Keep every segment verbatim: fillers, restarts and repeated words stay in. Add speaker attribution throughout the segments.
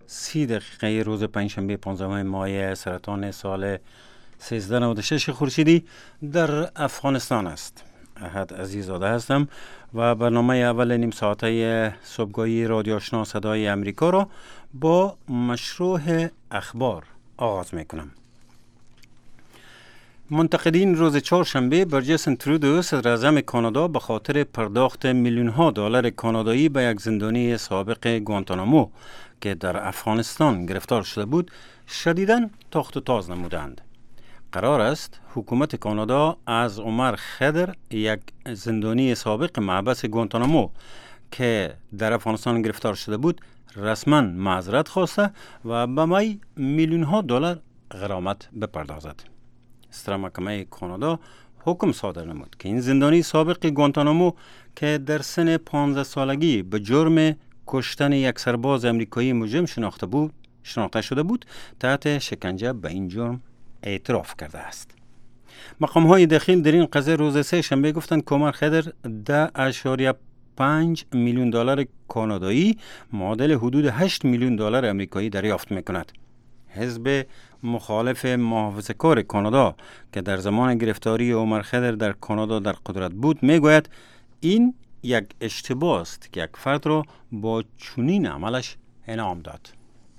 Speaker 1: سی دقیقه روز پنجشنبه پانزدهم ماه سرطان سال سیزده نود و شش خورشیدی در افغانستان است. احد عزیزاده هستم و برنامه اول نیم ساعته صبحگاهی رادیو آشنا صدای امریکا را با مشروع اخبار آغاز میکنم. منتقدین روز چهارشنبه بر جاستین ترودو صدر اعظم کانادا به خاطر پرداخت میلیون ها دلار کانادایی به یک زندانی سابق گوانتانامو که در افغانستان گرفتار شده بود شدیداً تاخت و تاز نمودند. قرار است حکومت کانادا از عمر خضر، یک زندانی سابق محبس گوانتانامو که در افغانستان گرفتار شده بود، رسما معذرت خواسته و به می میلیون ها دلار غرامت بپردازد. ستره محکمه کانادا حکم صادر نمود که این زندانی سابق گوانتانامو که در سن پانزده سالگی به جرم کشتن یک سرباز امریکایی مجرم شناخته بود شناخته شده بود تحت شکنجه به این جرم اعتراف کرده است. مقام های داخل در این قضیه روز سه شنبه گفتند که عمر خضر ده اشاریه پنج میلیون دلار کانادایی معادل حدود هشت میلیون دلار امریکایی دریافت میکند. حزب مخالف محافظه‌کار کانادا که در زمان گرفتاری عمر خضر در کانادا در قدرت بود میگوید این یک اشتباه است که یک فرد را با چنین عملش انعام داد.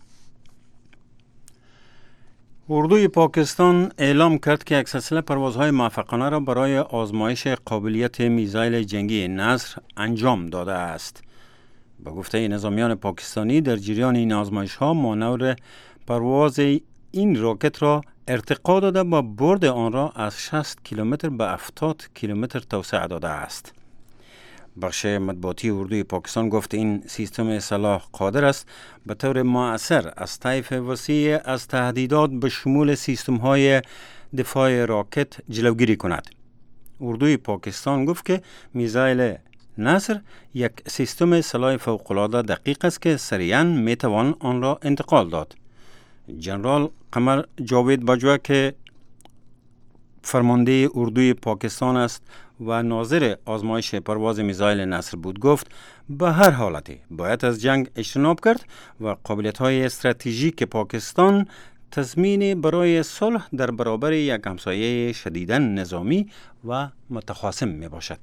Speaker 1: اردوی پاکستان اعلام کرد که یک سلسله پروازهای موفقانه را برای آزمایش قابلیت میزایل جنگی نصر انجام داده است. به گفته نظامیان پاکستانی در جریان این آزمایش ها مانور پرواز این راکت را ارتقا داده و برد آن را از شصت کیلومتر به هفتاد کیلومتر توسعه داده است. بخش مطبوعاتی اردوی پاکستان گفت این سیستم سلاح قادر است به طور مؤثر از طیف وسیع از تهدیدات به شمول سیستم های دفاع راکت جلوگیری کند. اردوی پاکستان گفت که میزایل نصر یک سیستم سلاح فوق‌العاده دقیق است که سریعاً میتوان آن را انتقال داد. جنرال قمر جاوید باجوه که فرمانده اردوی پاکستان است و ناظر آزمایش پرواز میزایل نصر بود گفت به هر حالتی باید از جنگ اجتناب کرد و قابلیت‌های استراتژیک پاکستان تضمین برای صلح در برابر یک همسایه شدیداً نظامی و متخاصم می باشد.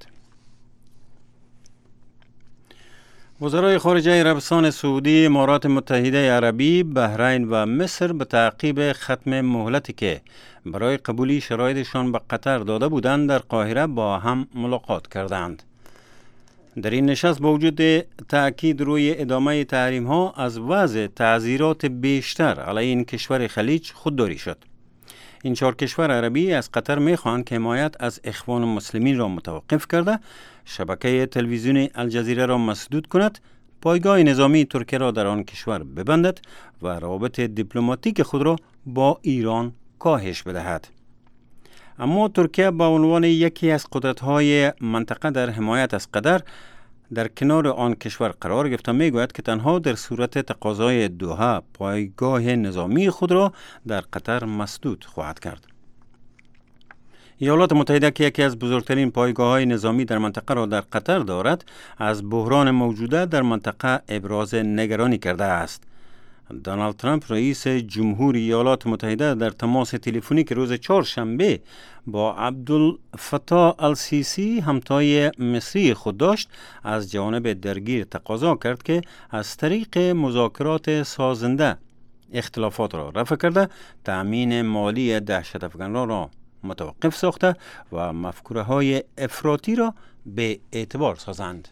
Speaker 1: وزرای خارجه عربستان سعودی، امارات متحده عربی، بحرین و مصر به تعقیب ختم مهلتی که برای قبولی شرایطشان به قطر داده بودند در قاهره با هم ملاقات کردند. در این نشست با وجود تأکید روی ادامه تحریم ها از وضع تعزیرات بیشتر علیه این کشور خلیج خودداری شد. این چهار کشور عربی از قطر میخواهند که حمایت از اخوان المسلمین را متوقف کرده، شبکه تلویزیون الجزیره را مسدود کند، پایگاه نظامی ترکیه را در آن کشور ببندد و روابط دیپلماتیک خود را با ایران کاهش بدهد. اما ترکیه به عنوان یکی از قدرت‌های منطقه در حمایت از قطر در کنار آن کشور قرار گرفته میگوید که تنها در صورت تقاضای دوحه پایگاه نظامی خود را در قطر مسدود خواهد کرد. ایالات متحده که یکی از بزرگترین پایگاه‌های نظامی در منطقه را در قطر دارد، از بحران موجوده در منطقه ابراز نگرانی کرده است. دونالد ترامپ رئیس جمهوری ایالات متحده در تماس تلفنی که روز چهارشنبه با عبدالفتاح السیسی همتای مصری خود داشت، از جانب درگیر تقاضا کرد که از طریق مذاکرات سازنده اختلافات را رفع کرده، تأمین مالی دهشت افغانان را متوقف ساخته و مفکوره های افراطی را به اعتبار سازند.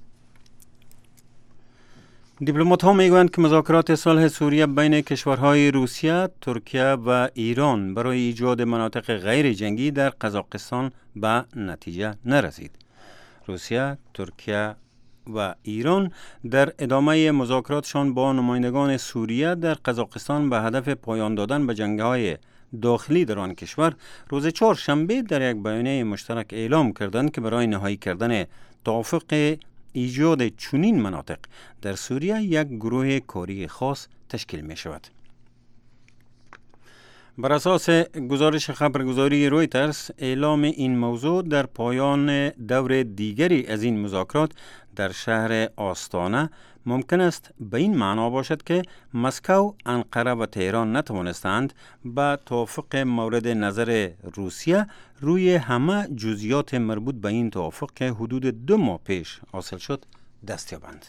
Speaker 1: دیپلمات ها میگویند که مذاکرات صلح سوریه بین کشورهای روسیه، ترکیه و ایران برای ایجاد مناطق غیر جنگی در قزاقستان به نتیجه نرسید. روسیه، ترکیه و ایران در ادامه مذاکراتشان با نمایندگان سوریه در قزاقستان به هدف پایان دادن به جنگ‌های داخلی در آن کشور روز چهارشنبه در یک بیانیه مشترک اعلام کردند که برای نهایی کردن توافق ایجاد چنین مناطق در سوریه یک گروه کاری خاص تشکیل می شود. بر اساس گزارش خبرگزاری رویترز، اعلام این موضوع در پایان دور دیگری از این مذاکرات در شهر آستانه ممکن است به این معنا باشد که مسکو، انقره و تهران نتوانستند با توافق مورد نظر روسیه روی همه جزئیات مربوط به این توافق که حدود دو ماه پیش حاصل شد دست یابند.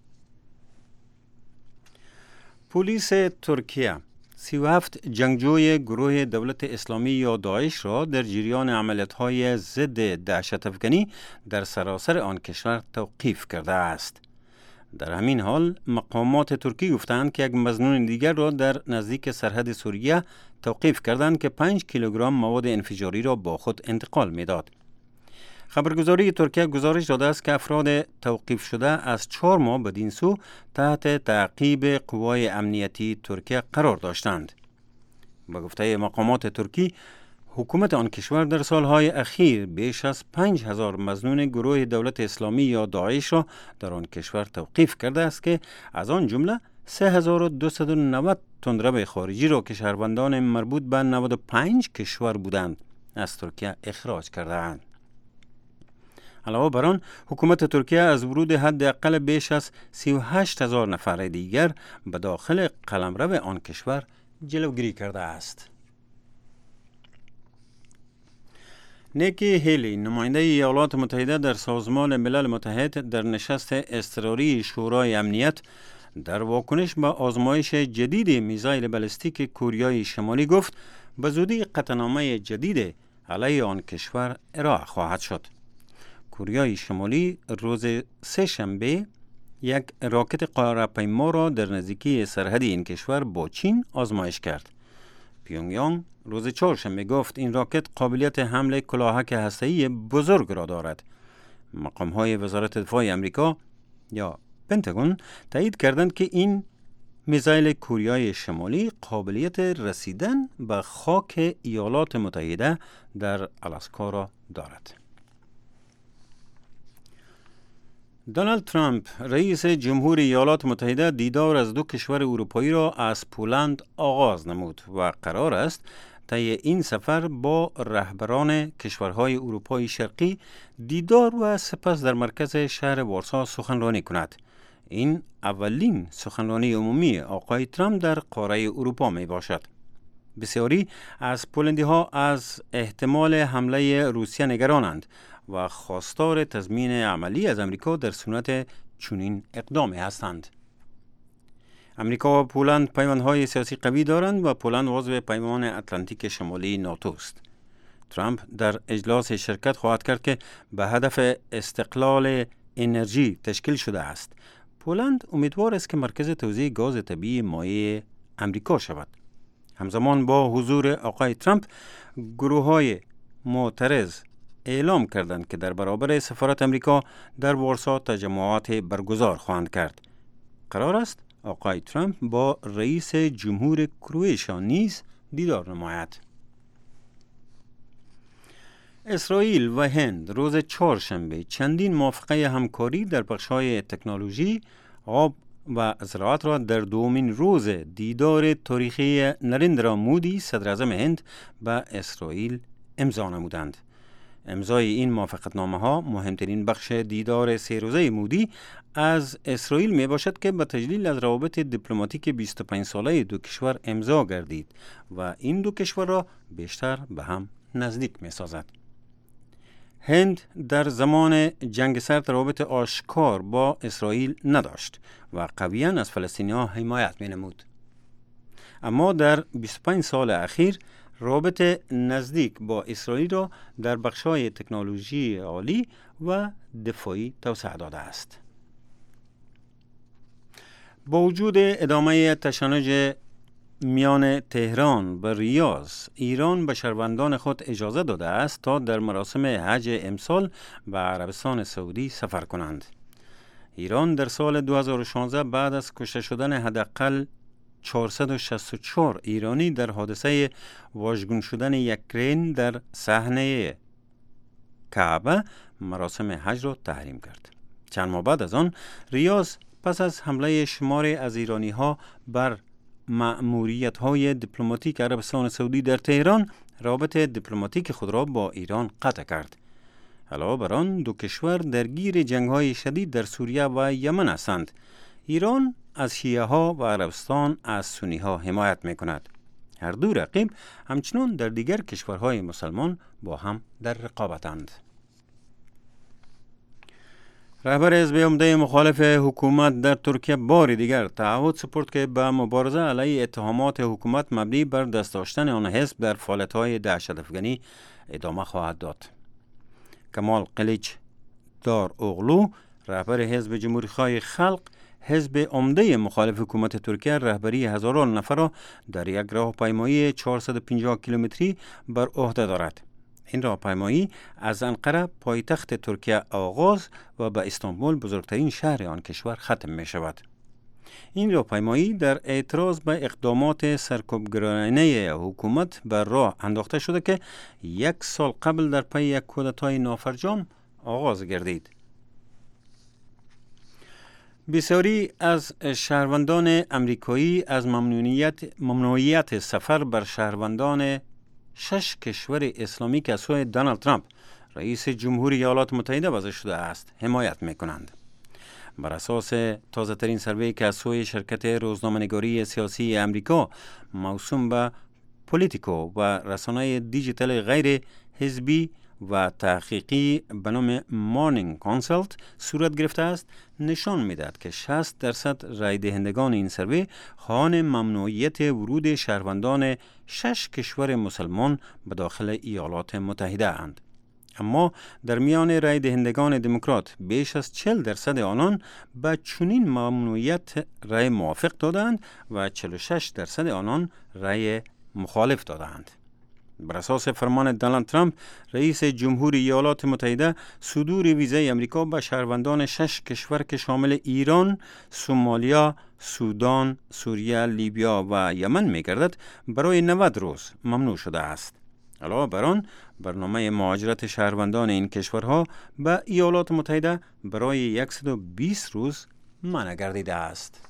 Speaker 1: پلیس ترکیه سی و هفت جنگجوی گروه دولت اسلامی یا داعش را در جریان عملیات‌های ضد دهشت‌افکنی در سراسر آن کشور توقیف کرده است. در همین حال مقامات ترکی گفتند که یک مظنون دیگر را در نزدیک سرحد سوریه توقیف کردند که پنج کیلوگرم مواد انفجاری را با خود انتقال می‌داد. خبرگزاری ترکیه گزارش داده است که افراد توقیف شده از چهار ماه بدین سو تحت تعقیب قوای امنیتی ترکیه قرار داشتند. به گفته مقامات ترکی، حکومت آن کشور در سالهای اخیر بیش از پنج هزار مظنون گروه دولت اسلامی یا داعش را در آن کشور توقیف کرده است که از آن جمله سه هزار و دویست و نود تندرو خارجی را که شهروندان مربوط به نود و پنج کشور بودند از ترکیه اخراج کرده‌اند. علاوه بر آن، حکومت ترکیه از ورود حداقل بیش از سی و هشت هزار نفر دیگر به داخل قلمرو آن کشور جلوگیری کرده است. نیکی هیلی، نماینده ایالات متحده در سازمان ملل متحد در نشست اضطراری شورای امنیت در واکنش به آزمایش جدید میزایل بالستیک کوریای شمالی گفت به زودی قطعنامه جدید علیه آن کشور ارائه خواهد شد. کوریای شمالی روز سه شنبه یک راکت قاره‌پیما را در نزدیکی سرحد این کشور با چین آزمایش کرد. پیونگیانگ روز چهارشنبه گفت این راکت قابلیت حمل کلاهک هسته‌ای بزرگ را دارد. مقام‌های وزارت دفاع آمریکا یا پنتاگون تایید کردند که این میزایل کوریای شمالی قابلیت رسیدن به خاک ایالات متحده در آلاسکا را دارد. دونالد ترامپ رئیس جمهور ایالات متحده دیدار از دو کشور اروپایی را از پولند آغاز نمود و قرار است طی این سفر با رهبران کشورهای اروپای شرقی دیدار و سپس در مرکز شهر وارسا سخنرانی کند. این اولین سخنرانی عمومی آقای ترامپ در قاره اروپا می باشد. بسیاری از پولندی ها از احتمال حمله روسیه نگرانند و خواستار تضمین عملی از امریکا در صورت چنین اقدامی هستند. امریکا و پولند پیمانهای سیاسی قوی دارند و پولند عضو پیمان اتلانتیک شمالی ناتو است. ترامپ در اجلاس شرکت خواهد کرد که به هدف استقلال انرژی تشکیل شده است. پولند امیدوار است که مرکز توزیع گاز طبیعی مایع امریکا شود. همزمان با حضور آقای ترامپ، گروه‌های معترض اعلام کردند که در برابر سفارت امریکا در وارسا تجمعات برگزار خواهند کرد. قرار است آقای ترامپ با رئیس جمهور کرواتیا نیز دیدار نماید. اسرائیل و هند روز چهارشنبه چندین موافقه همکاری در بخش‌های تکنولوژی، آب و زراعت را در دومین روز دیدار تاریخی نریندرا مودی صدر اعظم هند به اسرائیل امضا نمودند. امضای این موافقتنامه ها مهمترین بخش دیدار سه روزه مودی از اسرائیل می باشد که به تجلیل از روابط دیپلماتیک بیست و پنج ساله دو کشور امضا گردید و این دو کشور را بیشتر به هم نزدیک می سازد. هند در زمان جنگ سرد روابط آشکار با اسرائیل نداشت و قویاً از فلسطینی‌ها حمایت می نمود. اما در بیست و پنج سال اخیر رابط نزدیک با اسرائیل را در بخش‌های تکنولوژی عالی و دفاعی توسعه داده است. با وجود ادامه تشنج میان تهران و ریاض، ایران به شهروندان خود اجازه داده است تا در مراسم حج امسال به عربستان سعودی سفر کنند. ایران در سال دو هزار و شانزده بعد از کشته شدن حداقل چهارصد و شصت و چهار ایرانی در حادثه واژگون شدن یک کرین در صحنه کعبه مراسم حج را تحریم کرد. چند ماه بعد از آن ریاض پس از حمله شماری از ایرانی ها بر مأموریت های دیپلماتیک عربستان سعودی در تهران رابط دیپلماتیک خود را با ایران قطع کرد. علاوه بر آن دو کشور درگیر جنگ‌های شدید در سوریه و یمن هستند. ایران از شیعه ها و عربستان از سنی ها حمایت می کند. هر دو رقیب همچنان در دیگر کشورهای مسلمان با هم در رقابتند. رهبر حزب عمده مخالف حکومت در ترکیه بار دیگر تعهد سپرد که به مبارزه علیه اتهامات حکومت مبنی بر دست داشتن آن حزب در فعالیت‌های دهشت‌افکنی ادامه خواهد داد. کمال قلیچ دار اغلو، رهبر حزب جمهوری‌خواه خلق، حزب عمده مخالف حکومت ترکیه رهبری هزاران نفر را در یک راهپیمایی چهارصد و پنجاه کیلومتری بر عهده دارد. این راهپیمایی از انقره پایتخت ترکیه آغاز و به استانبول بزرگترین شهر آن کشور ختم می شود. این راهپیمایی در اعتراض به اقدامات سرکوبگرانه حکومت بر راه انداخته شده که یک سال قبل در پی یک کودتای نافرجام آغاز گردید. بسیاری از شهروندان امریکایی از ممنوعیت ممنوعیت سفر بر شهروندان شش کشور اسلامی که از سوی دونالد ترامپ رئیس جمهوری ایالات متحده وضع شده است حمایت می کنند. بر اساس تازه ترین سروی که از سوی شرکت روزنامه‌نگاری سیاسی امریکا موسوم به پولیتیکو و رسانه دیجیتال غیر حزبی و تحقیقی به نام مارنینگ کانسلت صورت گرفته است، نشان می‌دهد که شصت درصد رای دهندگان این سروی خواهان ممنوعیت ورود شهروندان شش کشور مسلمان به داخل ایالات متحده اند. اما در میان رای دهندگان دموکرات بیش از چهل درصد آنان به چنین ممنوعیت رای موافق دادند و چهل و شش درصد آنان رای مخالف دادند. بر اساس فرمان دونالد ترامپ رئیس جمهوری ایالات متحده، صدور ویزای امریکا به شهروندان شش کشور که شامل ایران، سومالیا، سودان، سوریه، لیبیا و یمن می گردد برای نود روز ممنوع شده است. علاوه بر آن برنامه مهاجرت شهروندان این کشورها به ایالات متحده برای صد و بیست روز منع گردیده است.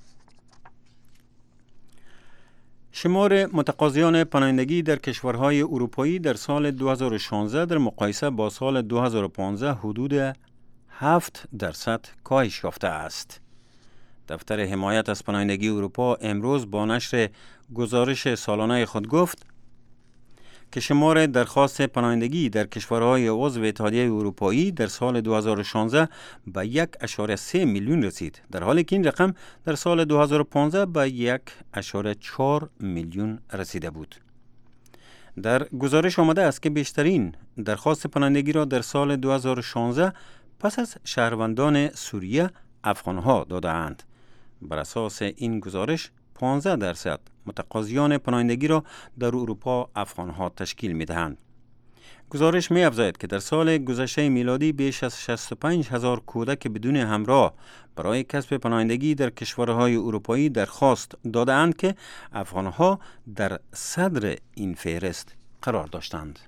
Speaker 1: شمار متقاضیان پناهندگی در کشورهای اروپایی در سال دو هزار و شانزده در مقایسه با سال دو هزار و پانزده حدود هفت درصد کاهش یافته است. دفتر حمایت از پناهندگی اروپا امروز با نشر گزارش سالانه خود گفت که شمار درخواست پناهندگی در کشورهای عضو اتحادیه اروپایی در سال دو هزار و شانزده به یک اشاره سه میلیون رسید، در حالی که این رقم در سال دو هزار و پانزده به یک اشاره چهار میلیون رسیده بود. در گزارش آمده است که بیشترین درخواست پناهندگی را در سال دو هزار و شانزده پس از شهروندان سوریه افغانها داده‌اند. بر اساس این گزارش پانزده درصد متقاضیان پناهندگی را در اروپا افغانها تشکیل می‌دهند. گزارش می‌افزاید که در سال گذشته میلادی بیش از شصت و پنج هزار کودک بدون همراه برای کسب پناهندگی در کشورهای اروپایی درخواست داده‌اند که افغانها در صدر این فهرست قرار داشتند.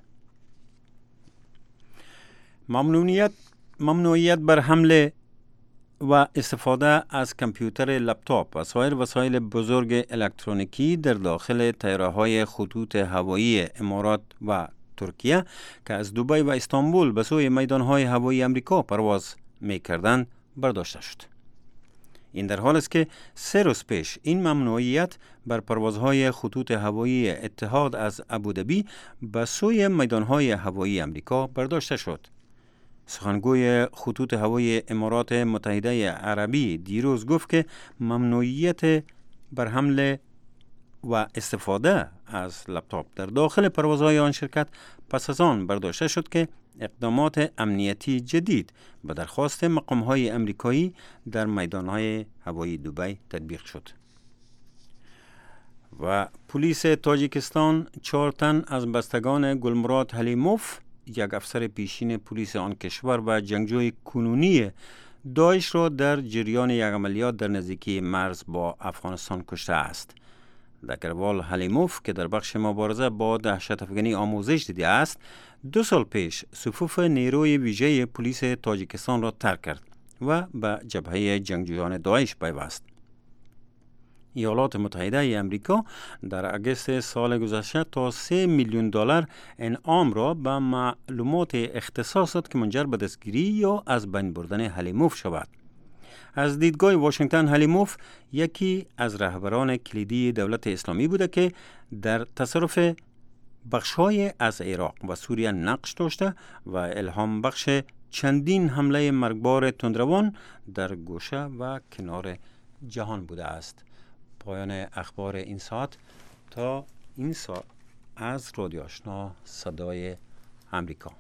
Speaker 1: ممنوعیت ممنوعیت بر حمله و استفاده از کامپیوتر، لپتاپ و سایر وسایل بزرگ الکترونیکی در داخل طیاره‌های خطوط هوایی امارات و ترکیه که از دبی و استانبول به سوی میدان‌های هوایی امریکا پرواز می‌کردند برداشته شد. این در حال است که سه روز پیش این ممنوعیت بر پروازهای خطوط هوایی اتحاد از ابوظبی به سوی میدان‌های هوایی امریکا برداشته شد. سخنگوی خطوط هوایی امارات متحده عربی دیروز گفت که ممنوعیت بر حمله و استفاده از لپتاپ در داخل پروازهای آن شرکت پس از آن برداشته شد که اقدامات امنیتی جدید به درخواست مقام‌های امریکایی در میدان‌های هوایی دبی تطبیق شد. و پلیس تاجیکستان چهار تن از بستگان گلمراد حلیموف، یک افسر پیشین پلیس آن کشور و جنگجوی کنونی داعش را در جریان یک عملیات در نزدیکی مرز با افغانستان کشته است. دکروال حلیموف که در بخش مبارزه با دهشت افغانی آموزش دیده است، دو سال پیش صفوف نیروی ویژه پلیس تاجیکستان را ترک کرد و به جبهه جنگجویان داعش پیوست. ایالات متحده ای امریکا در اگست سال گذشته تا سه میلیون دلار انعام را به معلومات اختصاص داد که منجر به دستگیری یا از بین بردن حلیموف شود. از دیدگاه واشنگتن، حلیموف یکی از رهبران کلیدی دولت اسلامی بوده که در تصرف بخش‌های از عراق و سوریه نقش داشته و الهام بخش چندین حمله مرگبار تندروان در گوشه و کنار جهان بوده است. پایان اخبار این ساعت. تا این ساعت از رادیو آشنا صدای امریکا.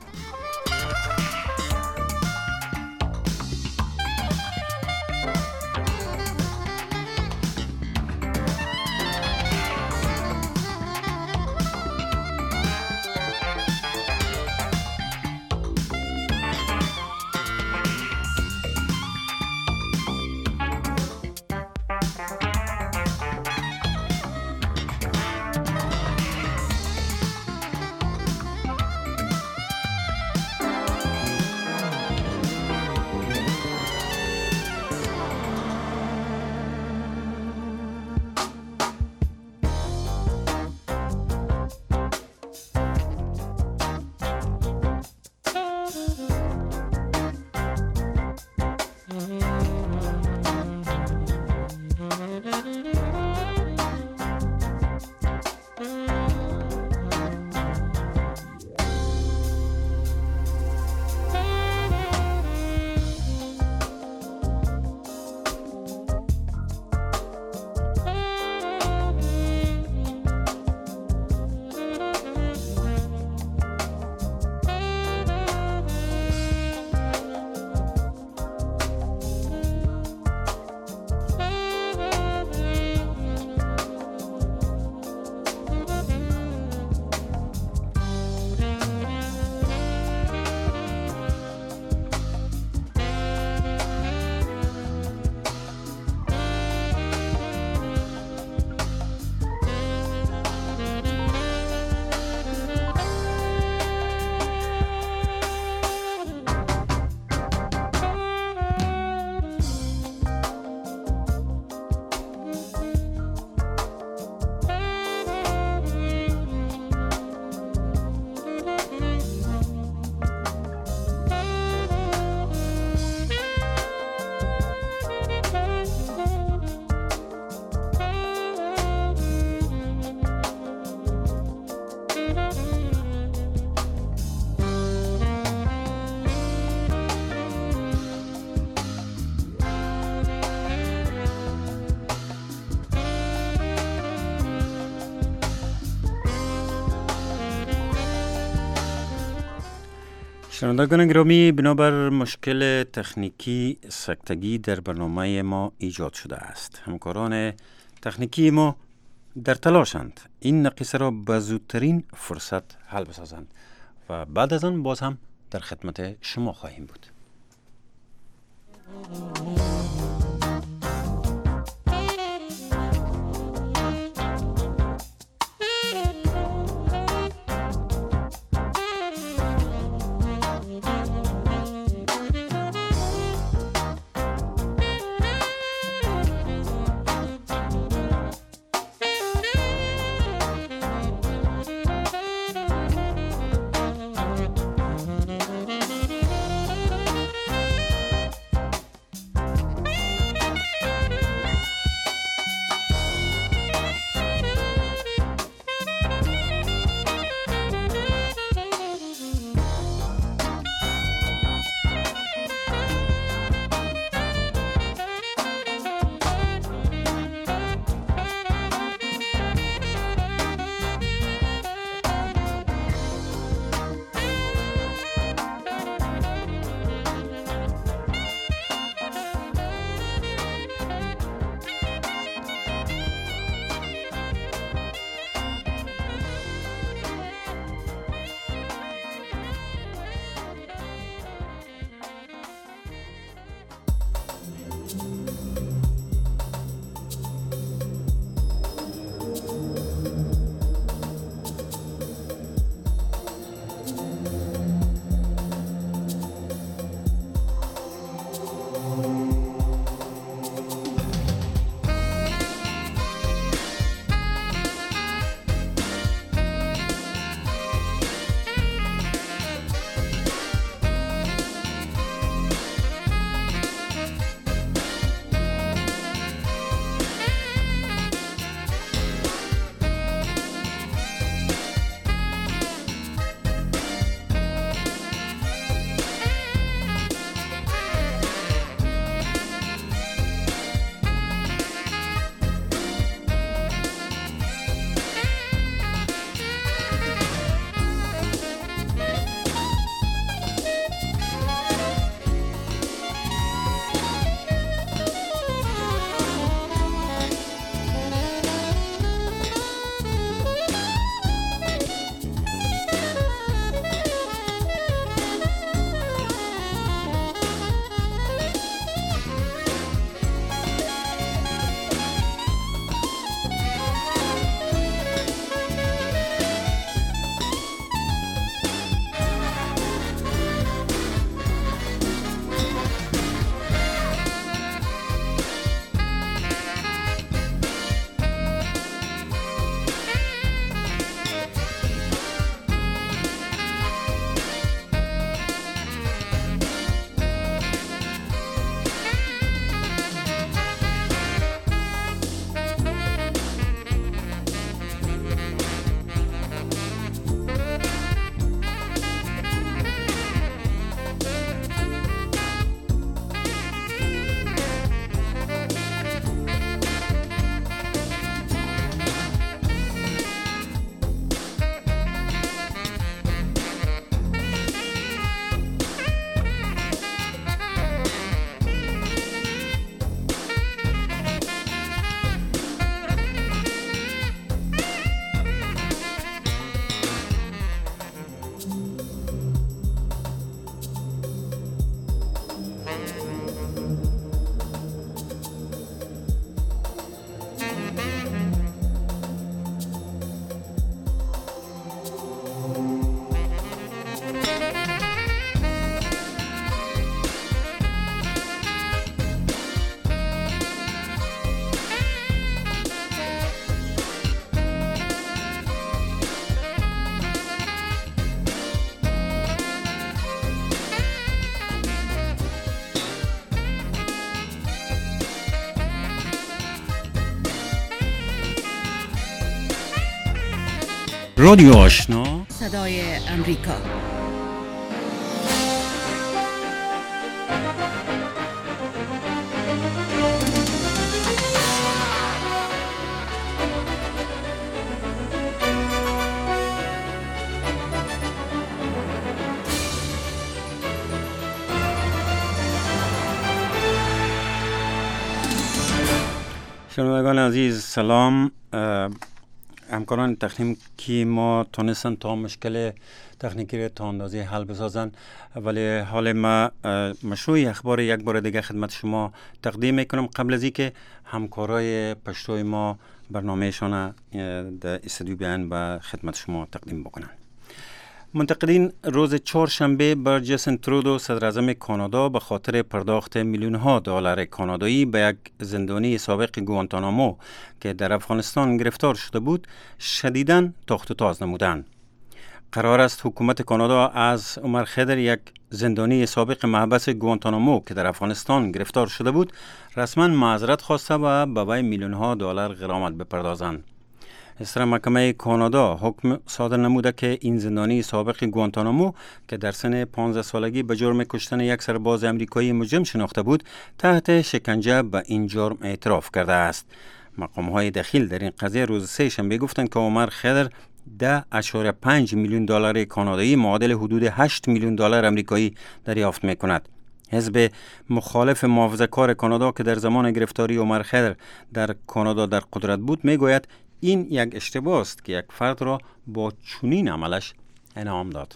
Speaker 1: شنوندگان گرامی، بنابر مشکل تکنیکی سکتگی در برنامه ما ایجاد شده است. همکاران تکنیکی ما در تلاشند این نقیصه را به زودترین فرصت حل بسازند و بعد از آن باز هم در خدمت شما خواهیم بود. رادیو آشنا،
Speaker 2: صدای امریکا.
Speaker 1: شنوندگان عزیز سلام. همکاران تکنیکی ما تونستن تا مشکل تکنیکی را تا اندازه حل بسازن، ولی حال ما مشروع اخبار یک بار دیگه خدمت شما تقدیم میکنم. قبل از اینکه همکارای پشتوی ما برنامهشان در استودیو بیان و خدمت شما تقدیم بکنن. منتقدین روز چهارشنبه بر جاستین ترودو صدر اعظم کانادا به خاطر پرداخت میلیون ها دلار کانادایی به یک زندانی سابق گوانتانامو که در افغانستان گرفتار شده بود شدیداً تاخت و تاز نمودند. قرار است حکومت کانادا از عمر خضر، یک زندانی سابق محبس گوانتانامو که در افغانستان گرفتار شده بود، رسما معذرت خواسته و به وی میلیون ها دلار غرامت بپردازند. اصرا محکمه کانادا حکم صادر نموده که این زندانی سابق گوانتانامو که در سن پانزده سالگی به جرم کشتن یک سرباز امریکایی مجرم شناخته بود، تحت شکنجه به این جرم اعتراف کرده است. مقام‌های دخیل در این قضیه روز سه شنبه گفتند که عمر خضر ده اشاره پنج میلیون دلار کانادایی معادل حدود هشت میلیون دلار امریکایی دریافت می‌کند. حزب مخالف محافظه‌کار کانادا که در زمان گرفتاری عمر خضر در کانادا در قدرت بود میگوید این یک اشتباه است که یک فرد را با چنین عملش انعام داد.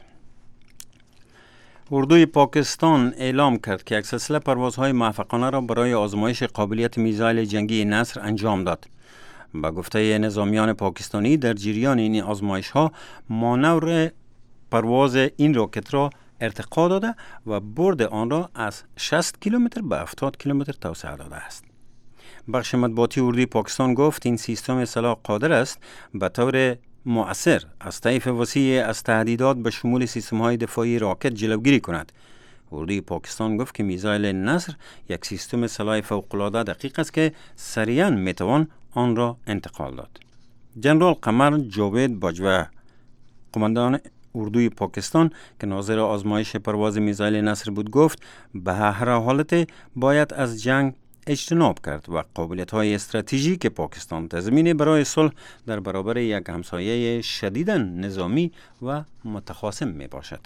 Speaker 1: اردوی پاکستان اعلام کرد که یک سلسله پروازهای موفقانه را برای آزمایش قابلیت میزایل جنگی نصر انجام داد. با گفته نظامیان پاکستانی در جریان این آزمایش ها مانور پرواز این راکت را ارتقا داده و برد آن را از شصت کیلومتر به هفتاد کیلومتر توسعه داده است. بخش مطبوعاتی اردوی پاکستان گفت این سیستم سلاح قادر است به طور مؤثر از طیف وسیع از تهدیدات به شمول سیستم‌های دفاعی راکت جلوگیری کند. اردوی پاکستان گفت که میزایل نصر یک سیستم سلاح فوق‌العاده دقیق است که سریعاً میتوان آن را انتقال داد. جنرال قمر جاوید باجوه، قماندان اردوی پاکستان که ناظر آزمایش پرواز میزایل نصر بود، گفت به هر حالت باید از جنگ اجتناب کرد و قابلیت‌های استراتژیک پاکستان تضمین برای صلح در برابر یک همسایه شدیداً نظامی و متخاصم می باشد.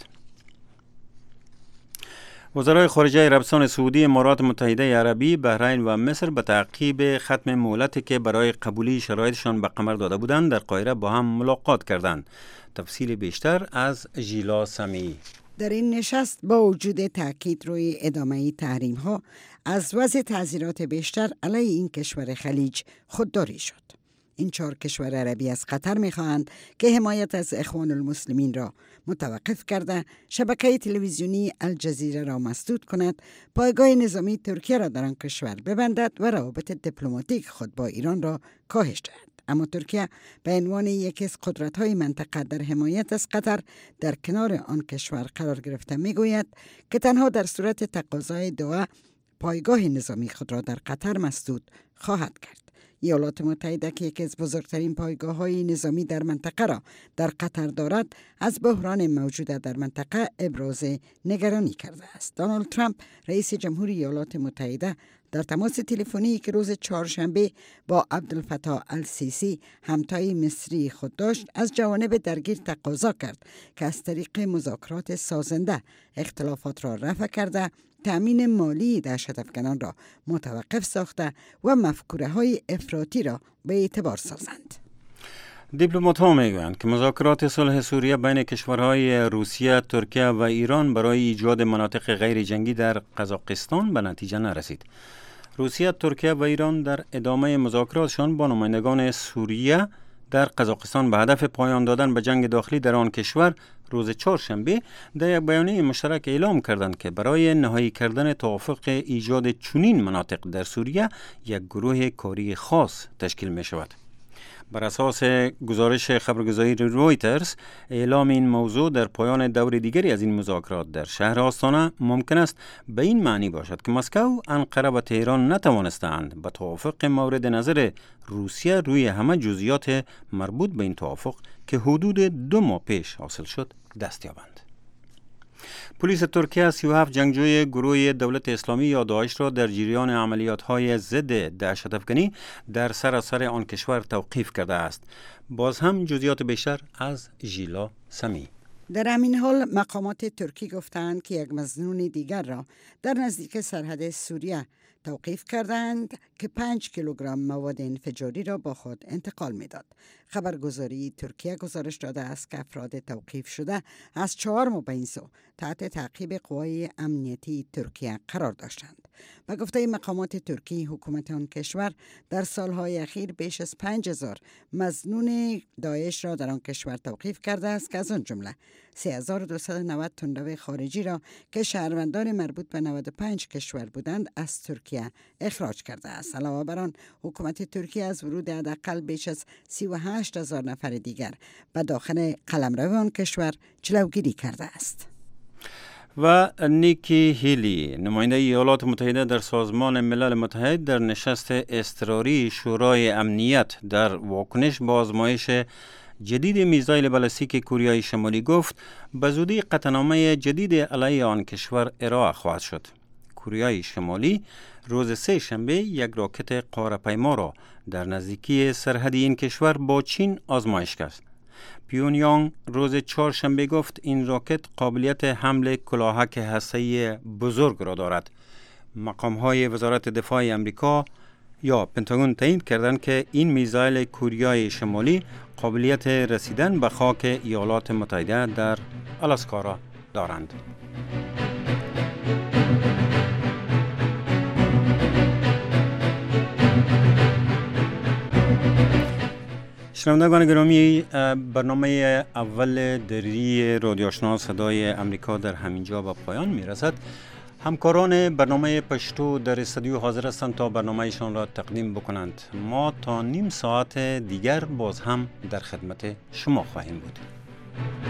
Speaker 1: وزرای خارجه عربستان سعودی، امارات متحده عربی، بحرین و مصر به تعقیب ختم مهلتی که برای قبولی شرایطشان به قمر داده بودند در قاهره با هم ملاقات کردند. تفصیل بیشتر از ژیلا سمیعی.
Speaker 3: در این نشست با وجود تاکید روی ادامه تحریم ها از وضع تعزیرات بیشتر علیه این کشور خلیج خودداری شد. این چهار کشور عربی از قطر می‌خواهند که حمایت از اخوان المسلمین را متوقف کرده، شبکه تلویزیونی الجزیره را مسدود کند، پایگاه نظامی ترکیه را در آن کشور ببندد و روابط دیپلماتیک خود با ایران را کاهش دهد. اما ترکیه به عنوان یکی از قدرت‌های منطقه در حمایت از قطر در کنار آن کشور قرار گرفته میگوید که تنها در صورت تقاضای دوحه پایگاه نظامی خود را در قطر مسدود خواهد کرد. ایالات متحده که یکی از بزرگترین پایگاه‌های نظامی در منطقه را در قطر دارد، از بحران موجود در منطقه ابراز نگرانی کرده است. دونالد ترامپ رئیس جمهوری ایالات متحده در تماس تلفنی که روز چهارشنبه با عبدالفتاح السیسی همتای مصری خود داشت، از جوانب درگیر تقاضا کرد که از طریق مذاکرات سازنده اختلافات را رفع کرده، تأمین مالی دهشت‌افکنان را متوقف ساخته و مفکوره های افراطی را به اعتبار سازند.
Speaker 1: دیپلمات ها میگویند که مذاکرات صلح سوریه بین کشورهای روسیه، ترکیه و ایران برای ایجاد مناطق غیر جنگی در قزاقستان به نتیجه نرسید. روسیه، ترکیه و ایران در ادامه مذاکراتشان با نمایندگان سوریه در قزاقستان به هدف پایان دادن به جنگ داخلی در آن کشور روز چهارشنبه در یک بیانیه مشترک اعلام کردند که برای نهایی کردن توافق ایجاد چنین مناطق در سوریه یک گروه کاری خاص تشکیل می شود. بر اساس گزارش خبرگزاری رویترز، اعلام این موضوع در پایان دور دیگری از این مذاکرات در شهر آستانه ممکن است به این معنی باشد که مسکو، انقره و تهران نتوانستند به توافق مورد نظر روسیه روی همه جزئیات مربوط به این توافق که حدود دو ماه پیش حاصل شد دست یابند. پلیس ترکیه سی و هفت جنگجوی گروه دولت اسلامی یا داعش را در جریان عملیات‌های ضد دهشت‌افکنی در سراسر آن کشور توقیف کرده است. باز هم جزئیات بیشتر از ژیلا سمی.
Speaker 3: در همین حال مقامات ترکی گفتند که یک مظنون دیگر را در نزدیک سرحد سوریه توقیف کردند که پنج کیلوگرم مواد انفجاری را با خود انتقال می‌داد. خبرگزاری ترکیه گزارش داده است که افراد توقیف شده از چهار ماه به این سو تحت تعقیب قوای امنیتی ترکیه قرار داشتند. به گفته مقامات ترکی، حکومت آن کشور در سالهای اخیر بیش از پنج هزار مظنون داعش را در آن کشور توقیف کرده است که از آن جمله سه هزار و دویست و نود تندرو خارجی را که شهروندان مربوط به نود و پنج کشور بودند از ترکیه اخراج کرده است. علاوه بر آن، حکومت ترکیه از ورود حداقل بیش از سی و هشت هزار نفر دیگر به داخل قلمرو آن کشور جلوگیری کرده است.
Speaker 1: و نیکی هیلی، نماینده ایالات متحده در سازمان ملل متحد، در نشست اضطراری شورای امنیت در واکنش به آزمایش جدید میزایل بالستیک کوریای شمالی گفت به زودی قطعنامه جدید علیه آن کشور ارائه خواهد شد. کوریای شمالی روز سه شنبه یک راکت قاره‌پیما را در نزدیکی سرحد این کشور با چین آزمایش کرد. پیونیانگ روز چهارشنبه گفت این راکت قابلیت حمل کلاهک هسته‌ای بزرگ را دارد. مقام‌های وزارت دفاع امریکا یا پنتاگون تعیین کردند که این میزایل کوریای شمالی قابلیت رسیدن به خاک ایالات متحده در آلاسکا را دارند. شنوندگان گرامی، برنامه اول دری رادیو آشنا صدای امریکا در همینجا به پایان میرسد. همکاران برنامه پشتو در استودیو حاضر هستند تا برنامهشان را تقدیم بکنند. ما تا نیم ساعت دیگر باز هم در خدمت شما خواهیم بود.